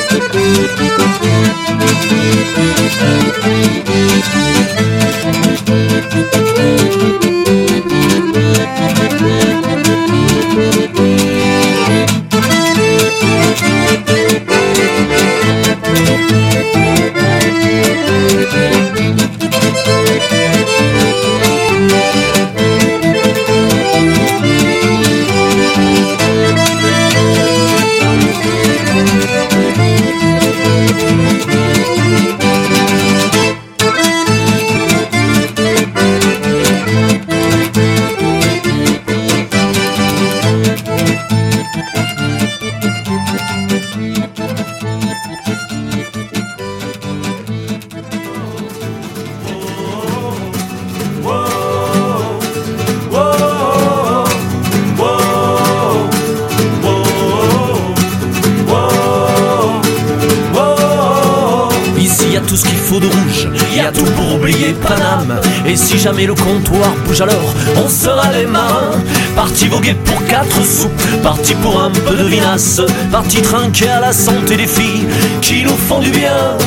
Et si jamais le comptoir bouge alors, on sera les marins. Partis voguer pour 4 sous, partis pour un peu de vinasse, partis trinquer à la santé des filles qui nous font du bien.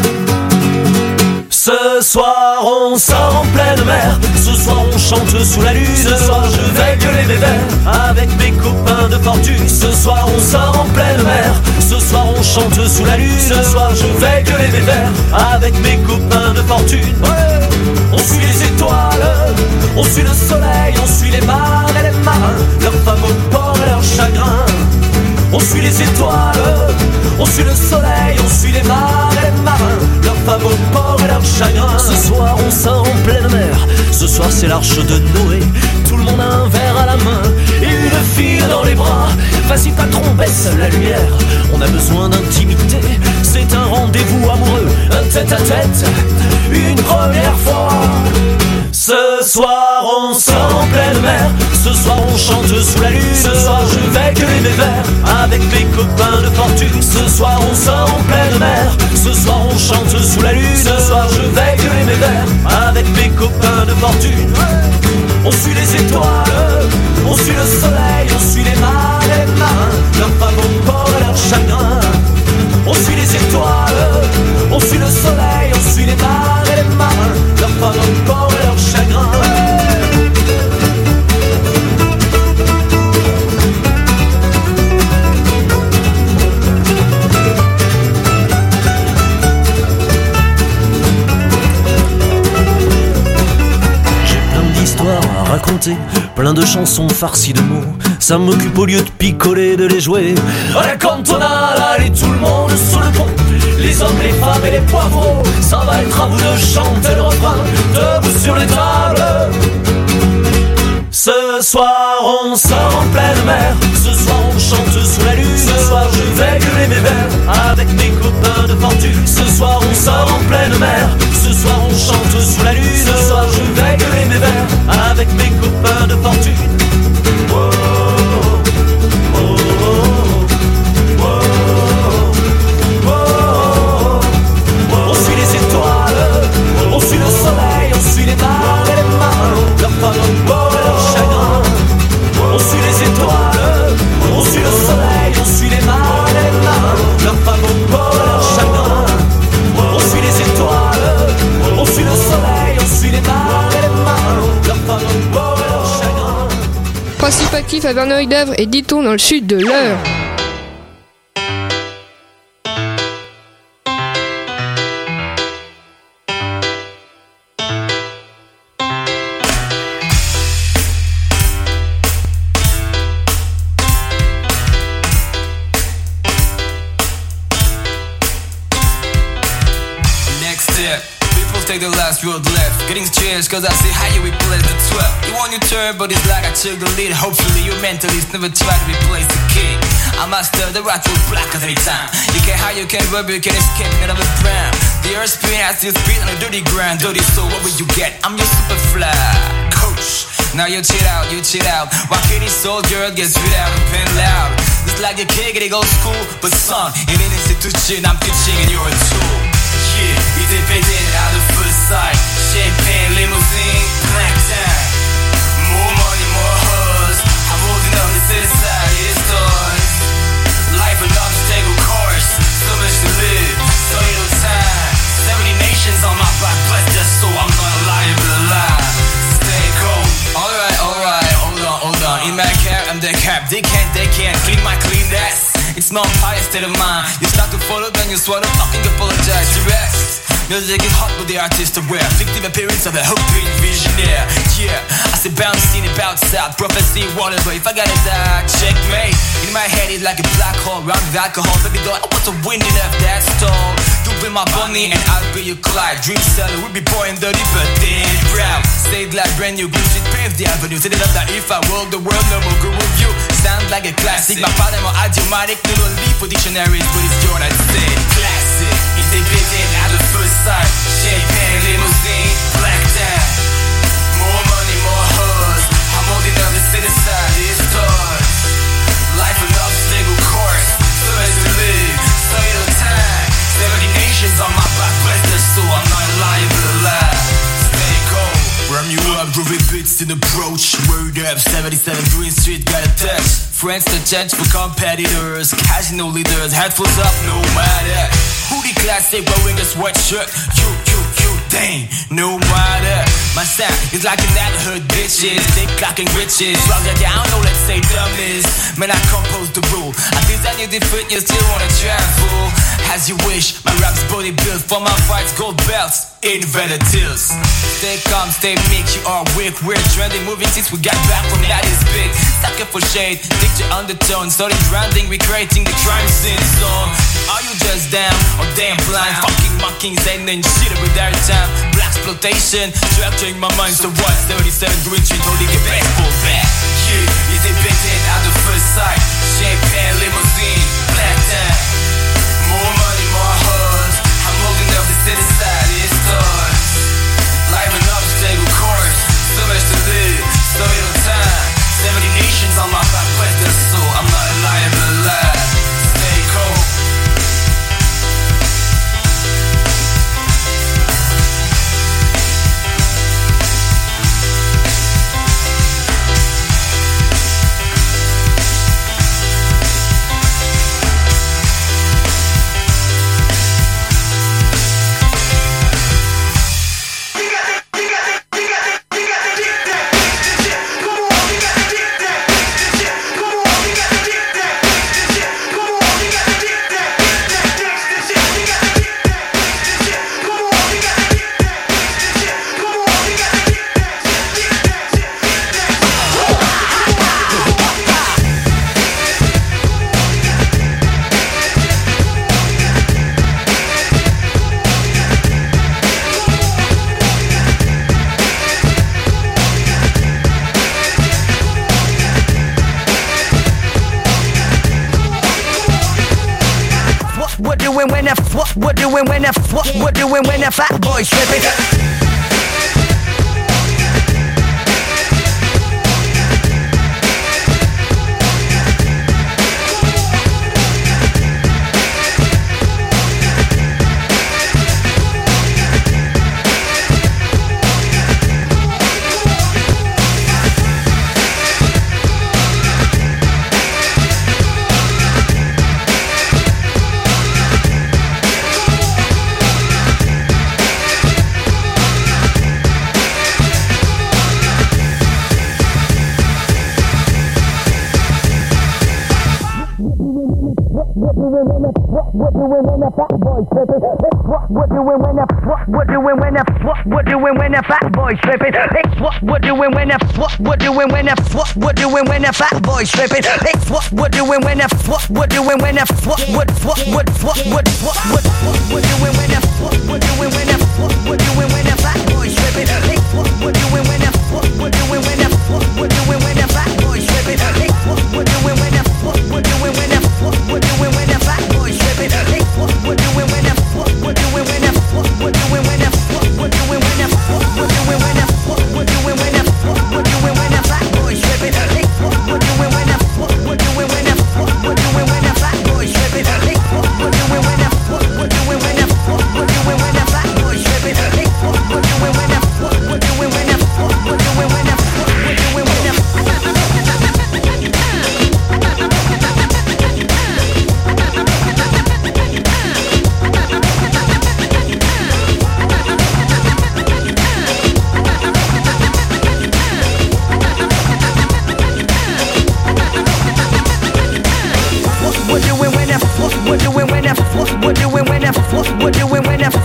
Ce soir on sort en pleine mer, ce soir on chante sous la lune, ce soir je vais gueuler mes verres avec mes copains de fortune. Ce soir on sort en pleine mer, ce soir on chante sous la lune, ce soir je vais gueuler mes verres avec mes copains de fortune. Ouais. On suit les étoiles, on suit le soleil, on suit les mares et les marins, leurs femmes au port et leurs chagrins. On suit les étoiles, on suit le soleil, on suit les mares et les marins, leurs femmes au port et leurs chagrins. Ce soir on sort en pleine mer, ce soir c'est l'arche de Noé. Tout le monde a un verre à la main et une fille dans les bras. Vas-y patron, baisse la lumière, on a besoin d'intimité. C'est un rendez-vous amoureux, un tête-à-tête, une première fois. Ce soir on sort en pleine mer, ce soir on chante sous la lune, ce soir je vais gueuler mes verres avec mes copains de fortune. Ce soir on sort en pleine mer, ce soir on chante sous la lune, ce soir je vais gueuler mes verres avec mes copains de fortune. On suit les étoiles, on suit le soleil, on suit les mares et les marins, leurs femmes au port et leurs chagrins. On suit les étoiles, on suit le soleil, on suit les mares et les marins, leurs femmes au port et leurs chagrins. J'ai plein d'histoires à raconter, plein de chansons farcies de mots. Ça m'occupe au lieu de picoler, de les jouer. À la cantonade, allez tout le monde sur le pont, les hommes, les femmes et les poivreaux. Ça va être à vous de chanter le refrain, debout sur les tables. Ce soir on sort en pleine mer, ce soir on chante sous la lune, ce soir je vais gueuler mes verres avec mes copains de fortune. Ce soir on sort en pleine mer, ce soir on chante sous la lune, ce soir je vais gueuler mes verres avec mes copains de fortune. Oh. On suit le soleil, on suit les mares et les marins, leurs femmes au bord et leurs chagrins. On suit les étoiles, on suit le soleil, on suit les mares et les marins, leurs femmes au bord et leurs chagrins. On suit les étoiles, on suit le soleil, on suit les mares et les marins, leurs femmes au bord et leurs chagrins. Principe actif à Verneuil-d'Avre et Diton dans le sud de l'Eure. Take the last road left, getting cheers cause I say hi you replace the 12. You want your turn but it's like I took the lead. Hopefully your mentalist never try to replace the king. I master the right road black at any time. You can hide, you can rub, you can escape out of the brown. The earth spin has this beat on a dirty ground. Dirty so what will you get? I'm your super fly coach. Now you chill out, Rock any soldier gets rid out and pen loud. It's like a kid getting old school, but son, in an institution I'm teaching and you're a tool. Yeah, il est pédé à the first sight. Champagne, limousine, black time. More money, more hoes. I'm holding up the city side, yeah, stars. Life an obstacle course. So much small pie state of mind. You start to follow, then you swallow, fucking apologize to rest. Music is hot with the artist aware. Fictive appearance of a hoping visionaire. Yeah, I say bounce in it, bounce out. Prophecy, whatever. If I gotta die, checkmate. In my head it's like a black hole, round with alcohol. Baby doll, I want to win enough that stall. You be my Bonnie and I'll be your Clyde. Dream seller, we'll be pouring dirty but then proud. Say it like brand new blue shit, pave the avenue. Set it up that if I rule the world, no more good review. Sound like a classic. My father more idiomatic. Little leaf for dictionaries, but it's your I said classic. If they bit it at the first sight. Champagne, limousine, black down. More money, more hoes. I'm old enough to sit aside these toys. Life and obstacle course. So as to live, so little time. 70 nations on my back, bless the soul. I'm not lying but alive. Stay cold. Ram you up, groovy bits in approach. Word up, 77 Green Street, got a touch. Friends to change for competitors. Casino leaders, headphones up, no matter. Hoodie classic, wearing a sweatshirt. You, dang, no matter. My sound is like a neighborhood bitches. They clocking riches. Drop that down, no, let's say dumbness. Man, I compose the rule. I design you different, you still wanna travel. As you wish, my rap's body built for my fights, gold belts. Invented tills. Stay calm, stay meek, you are weak. We're trending, moving since we got back from that is big. Sucker for shade, picture undertone. Started branding, recreating the crime scene song. Are you just down or damn blind? Fucking mocking, saying and shit with their time. Black exploitation, structuring my mind. So what? 37 Green Street, holding a baseball bat. Yeah, is it bitten at the first sight? Champagne, limousine, black down. More money, more hoes. I'm old enough to sit aside these toys. Life an obstacle course. So much to live, so little time. 70 nations on my back, bless the soul. I'm not lying but alive. Stay cold. What doing when a fat boy slipping? What doing when a fat boy slipping? What doing when a fat boy slipping? What doing when a fat boy slipping? What doing when a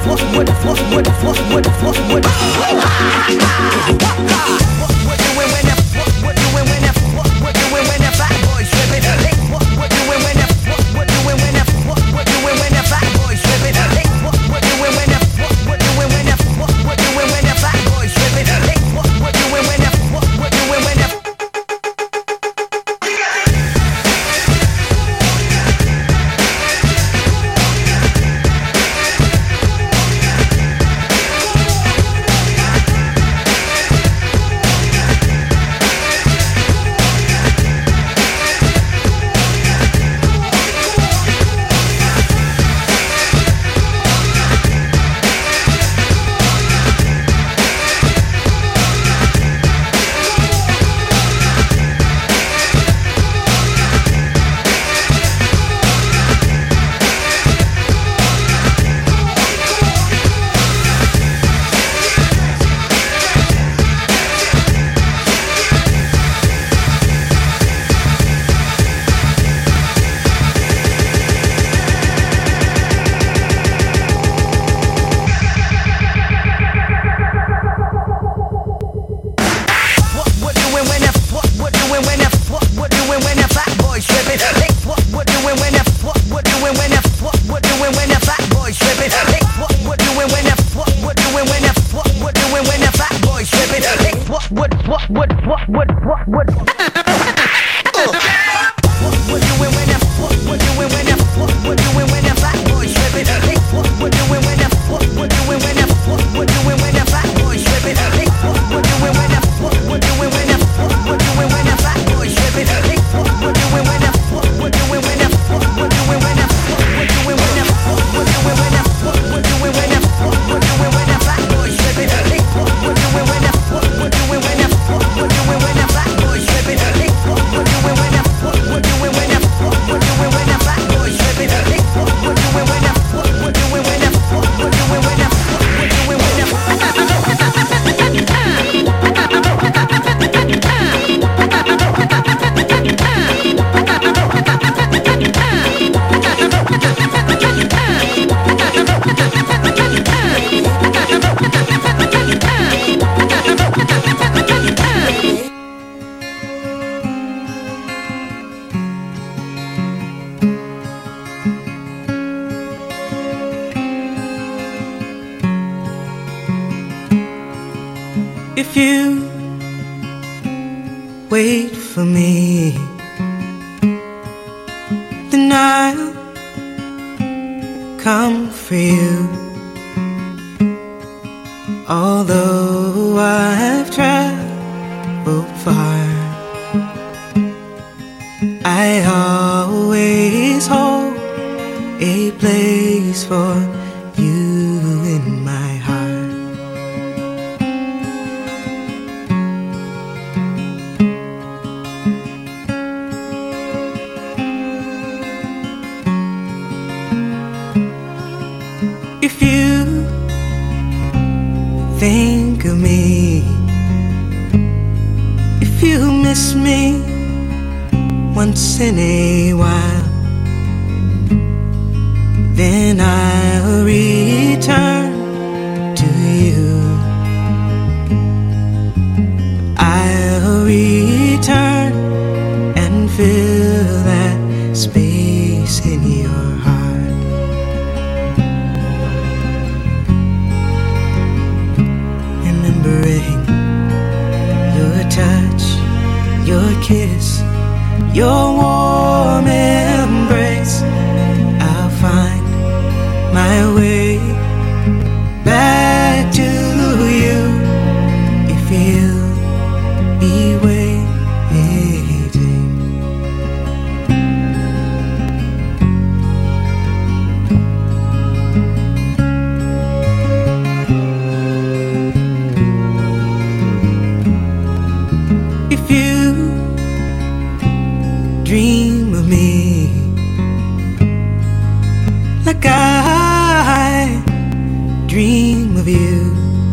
If you wait for me, then I'll come for you. Although I've traveled far, I always hold a place for you in my heart. If you think of me, if you miss me once in a while, then I'll return to you. I'll return and fill that space in your heart. Remembering your touch, your kiss, your warm embrace, I'll find my way back to you if you'll be waiting. If you dream of me like I dream of you,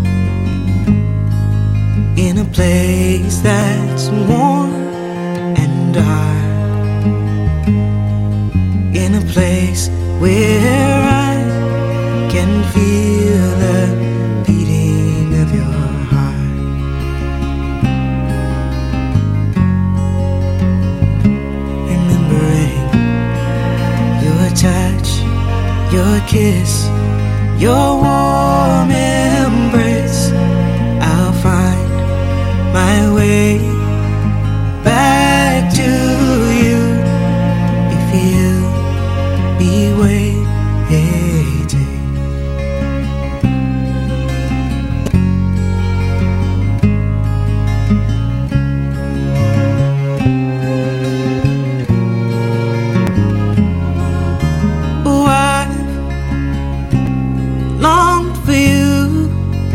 in a place that's warm and dark, in a place where I can feel the beating of your heart. Remembering your touch, your kiss, your warm embrace, I'll find my way back to you if you'll be waiting. Oh, I've longed for you,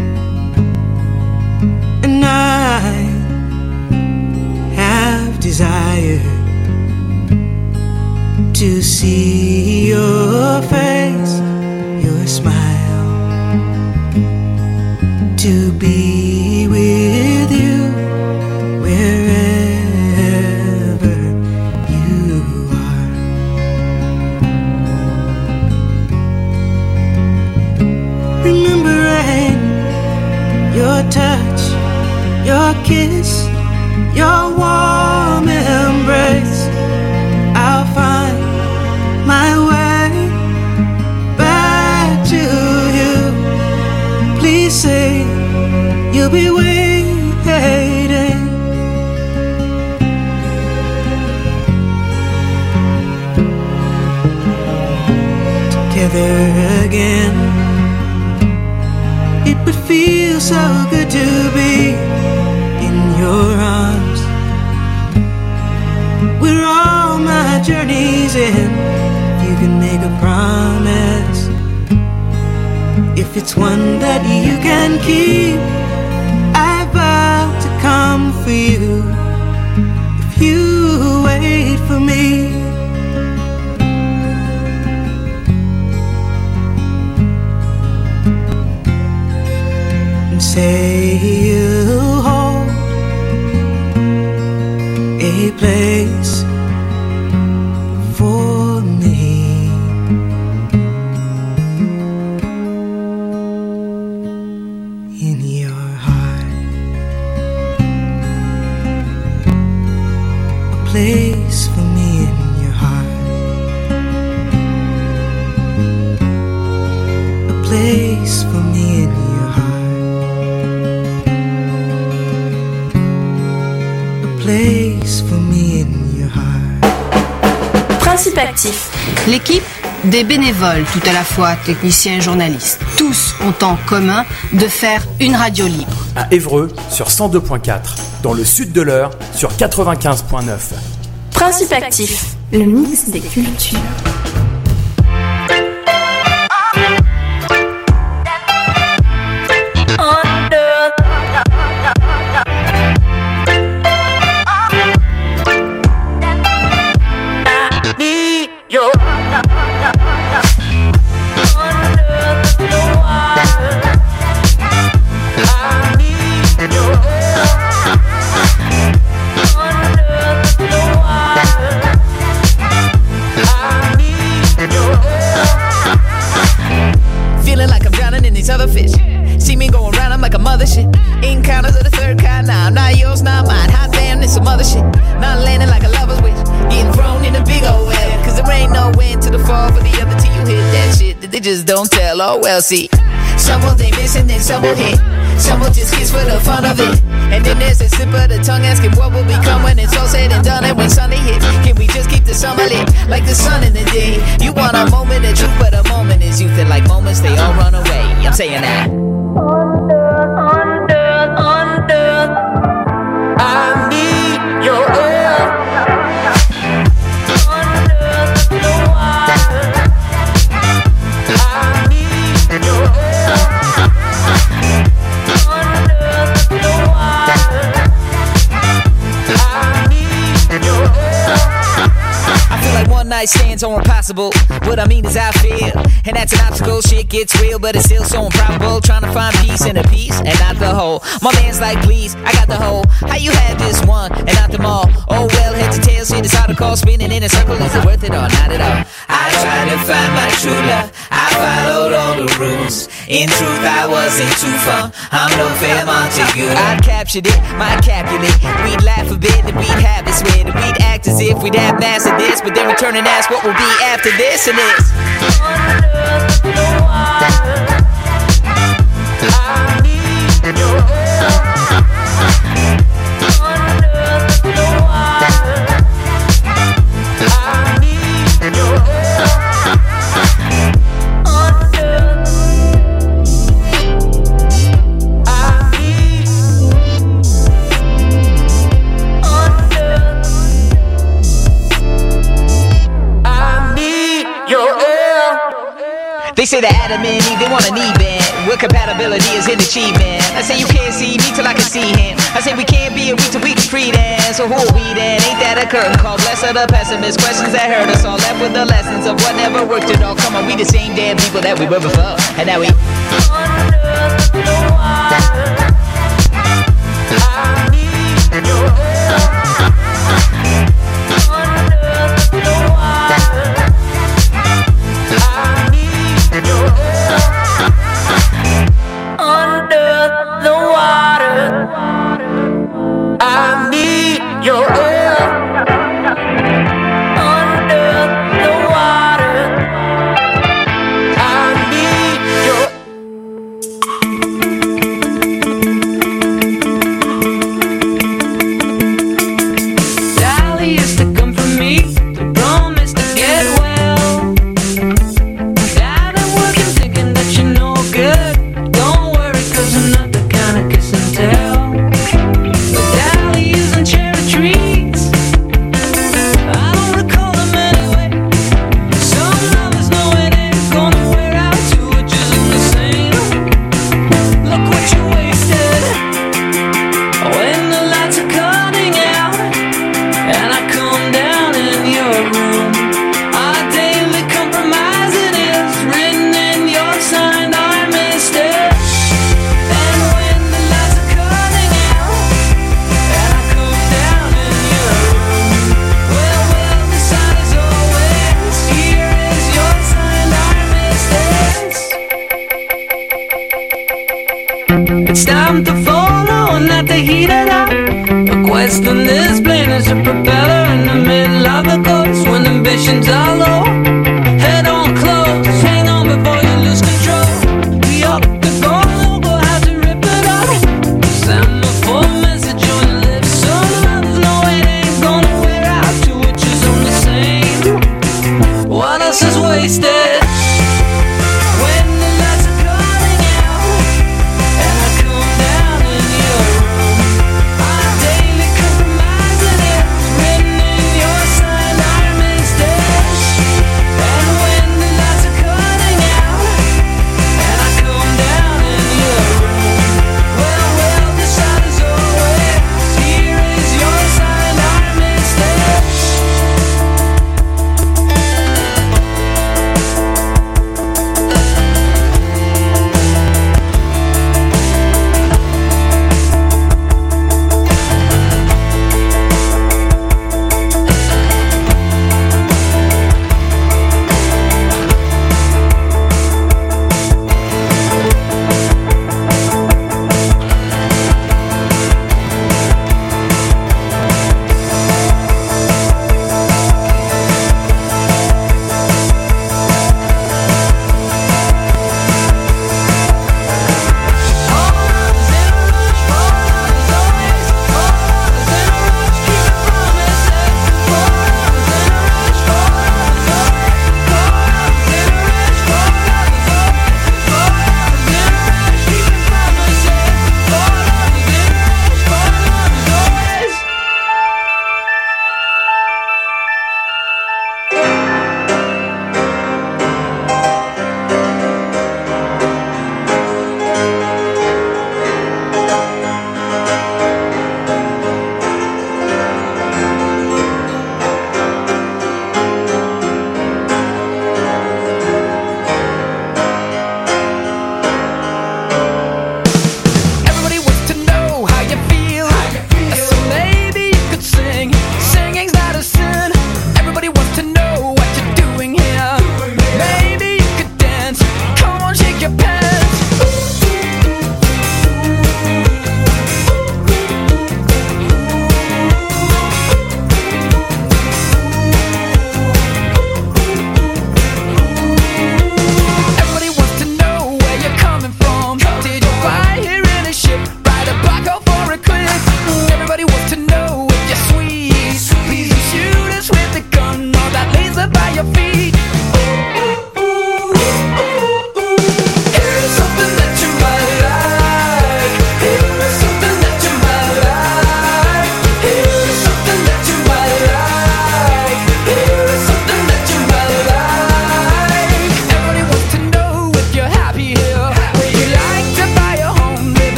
and I have desired to see your face, your smile, to be with you wherever you are. Remembering your touch, your kiss, your warm embrace, I'll find my way back to you. Please say you'll be waiting. Together again, it would feel so good to be in your arms. We're all my journeys in. You can make a promise, if it's one that you can keep, I vow to come for you if you wait for me. And say you'll hold a place for me in your heart, a place for me in your heart, a place for me in your heart, a place for me in your heart. Principe actif. L'équipe des bénévoles, tout à la fois techniciens et journalistes, tous ont en commun de faire une radio libre. À Évreux sur 102.4, dans le sud de l'Eure sur 95.9. Principe actif, le mix des cultures. Other fish. See me going around, I'm like a mother shit. Encounters of the third kind, nah, I'm not yours, not mine. Hot damn, this some other shit. Not landing like a lover's wish. Getting thrown in a big old well. Cause there ain't no end to the fall for the other till you hit that shit that they just don't tell. Oh well, see, some will they miss and then some will hit. Some will just kiss for the fun of it. And then there's a slip of the tongue asking what will become when it's all said and done. And when Sunday hits, can we just keep the summer lit like the sun in the day? You want a moment of truth, but a moment is youth. And like moments, they all run away. I'm saying that. Under, I need your air. Under the wire, I need your air. Under the wire, I need your air. I feel like one night stands are impossible. What I mean is I feel, and that's an obstacle. Shit gets real, but it's still so improbable. Trying to find peace in a piece and not the whole. My man's like, please, I got the whole. How you had this one and not them all? Oh well, heads and tails, shit is hard to call. Spinning in a circle, is it worth it or not at all? I tried to find my true love. I followed all the rules. In truth, I wasn't too far. I'm no fair Montague. I captured it, my Capulet. We'd laugh a bit and we'd have a sweat. And we'd act as if we'd have mastered this. But then we turn and ask what will be after this and this. Under the water, I need your help. Under the water, I need your help. They say that Adam and Eve, they want an even. What compatibility is an achievement? I say you can't see me till I can see him. I say we can't be a week till we can free then. So who are we then? Ain't that a curtain call? Bless of the pessimist. Questions that hurt us all. Left with the lessons of what never worked at all. Come on, we the same damn people that we were before. And now we under the water, I need your help. Under the water, your help. Under the water, I need your help. Under the water, I need your Sally used to come for me to promise to get well. It's time to follow, not to heat it up. The question is plain as a propeller in the middle of the course when ambitions are low. Head on close, hang on before you lose control. We up the goal, we'll have to rip it up. Send a full message on your lips. Some others know it ain't gonna wear out. Two witches on the same. What else is wasted?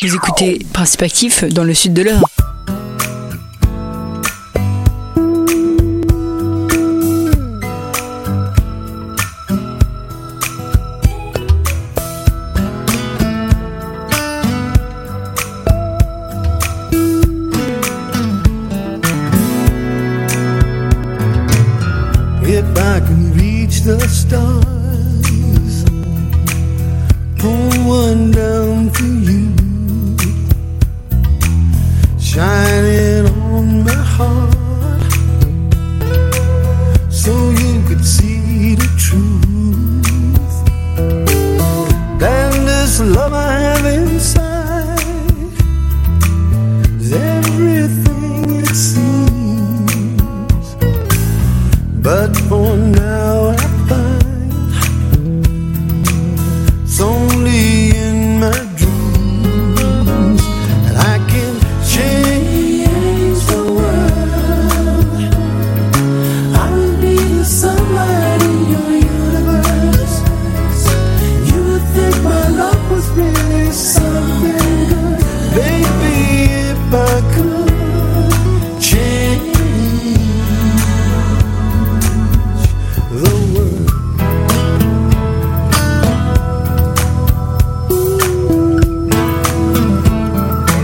Vous écoutez Principe Actif dans le sud de l'Eure. If I can reach the stars, pull one down for you, shine